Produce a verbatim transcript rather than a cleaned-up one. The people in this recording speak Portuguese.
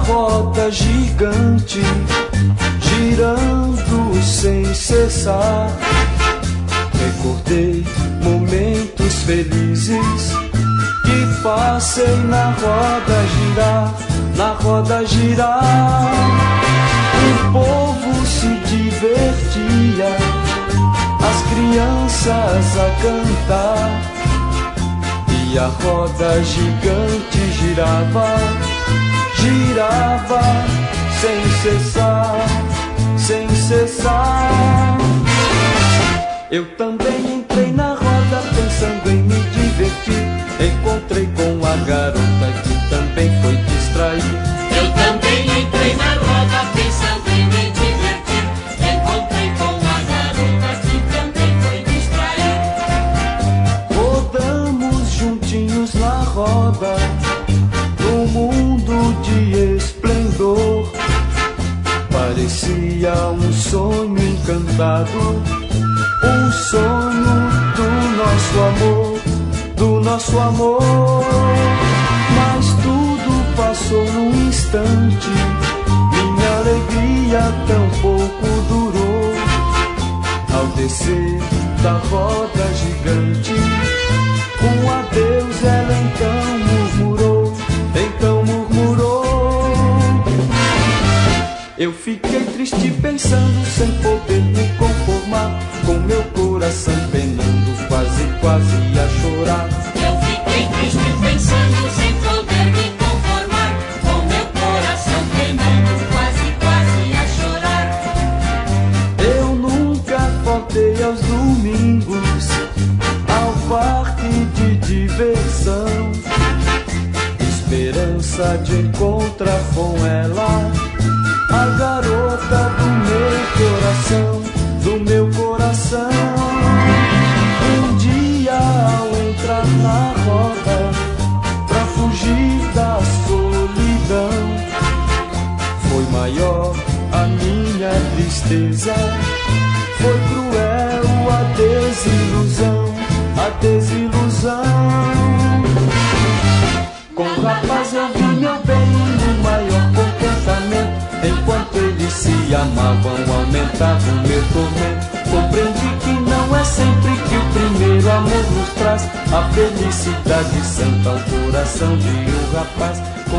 roda gigante, girando sem cessar. Recordei momentos felizes que passei na roda girar, na roda girar. O povo se divertia, as crianças a cantar, e a roda gigante girava, girava sem cessar, sem cessar. Eu também entrei na roda pensando em me divertir. Encontrei com a garota que também foi distrair. Eu também entrei na roda pensando em me divertir. Encontrei com a garota que também foi distrair. Rodamos juntinhos na roda, num mundo de esplendor. Parecia um sonho encantado, um sonho do nosso amor, do nosso amor. Mas tudo passou num instante, minha alegria tão pouco durou. Ao descer da roda gigante, um adeus ela então murmurou, então murmurou. Eu fiquei triste pensando, sem poder me conformar, com meu coração penando, quase, quase a chorar. Eu fiquei triste pensando, sem poder me conformar, com meu coração penando, quase, quase a chorar. Eu nunca faltei aos domingos ao parque de diversão, esperança de encontrar com ela a garota do meu coração, do meu coração. Um dia ao entrar na roda, pra fugir da solidão, foi maior a minha tristeza, foi cruel a desilusão, a desilusão. Com o rapaz eu vi meu bem no maior contentamento, enquanto eles se amavam, aumentava o meu tormento. Compreendi que não é sempre que o primeiro amor nos traz a felicidade santa ao coração de um rapaz.